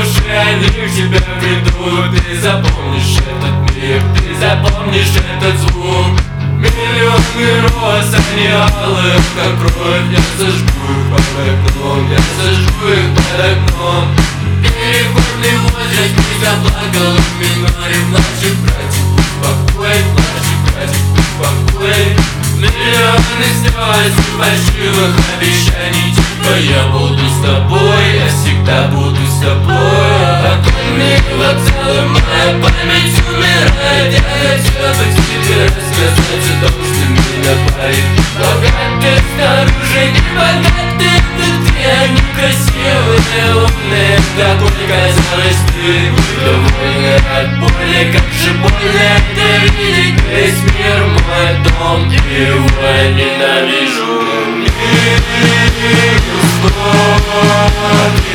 лучшие они к тебе придут. Ты запомнишь этот миг, ты запомнишь этот звук. Миллионы роз, они алых, как кровь. Я сожгу их под окном, я сожгу их под окном. Переходный возраст не заплакал в миноре. Младший братик, успокой, младший братик, успокой. Миллионы слез и фальшивых обещаний, типа я буду с тобой, я всегда буду с тобой. Оконные вокзалы, моя память умирает. Я хотел бы тебе рассказать о том, что меня парит. Богатые снаружи, не богатые внутри. Они красивые, умные, такой казалось ты. Довольны от боли, как же больно это видеть. Весь мир мой дом, и его я ненавижу. Мир,